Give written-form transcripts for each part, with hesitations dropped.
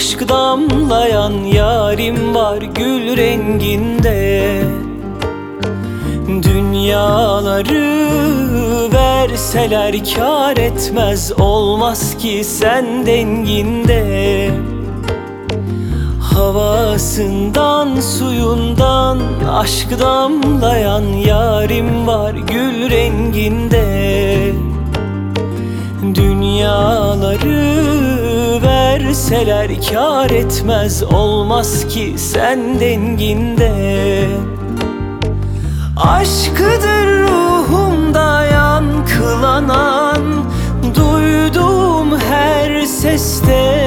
aşk damlayan yarim var gül renginde. Dünyaları verseler kâr etmez, olmaz ki sen denginde. Havasından suyundan aşk damlayan yarim var gül renginde. Dünyaları verseler kâr etmez, olmaz ki sen denginde. Aşkıdır ruhumda yankılanan, duyduğum her seste.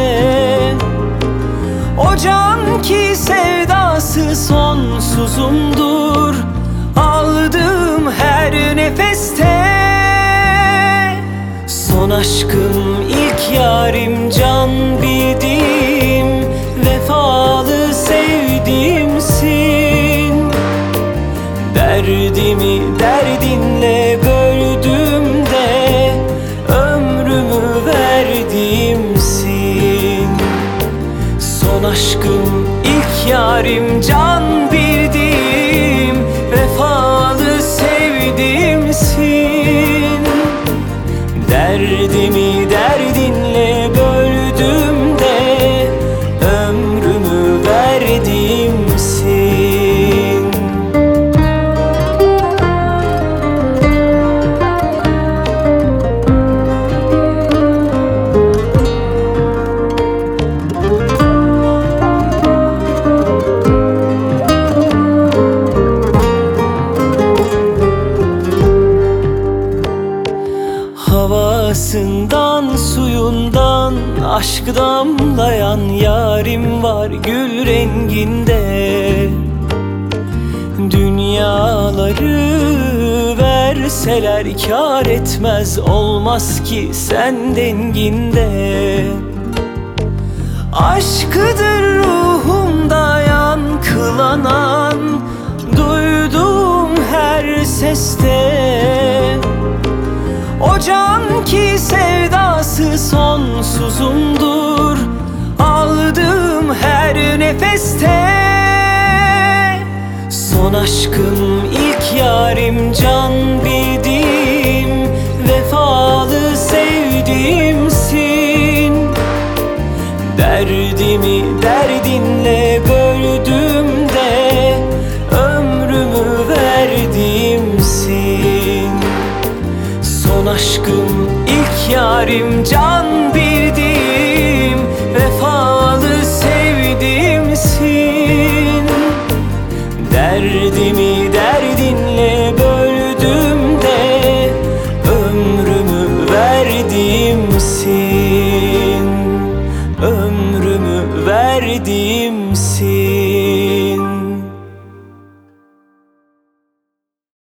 O can ki sevdası sonsuzumdur, aldığım her nefeste. Son aşkım, ilk yarim, can bildiğim, vefalı sevdiğimsin. Derdimi derdinle böldüğümde ömrümü verdiğimsin. Son aşkım, ilk yarim, can bildiğim, vefalı sevdiğimsin. Derdimi derdinle böldüğümde ömrümü verdiğimsin. Havasından suyundan aşk damlayan yarim var gül renginde. Dünyaları verseler kâr etmez, olmaz ki sen denginde. Aşkıdır ruhumda yankılanan, duyduğum her seste. O can ki sevdası sonsuzumdur, aldığım her nefeste. Son aşkım, ilk yarim, can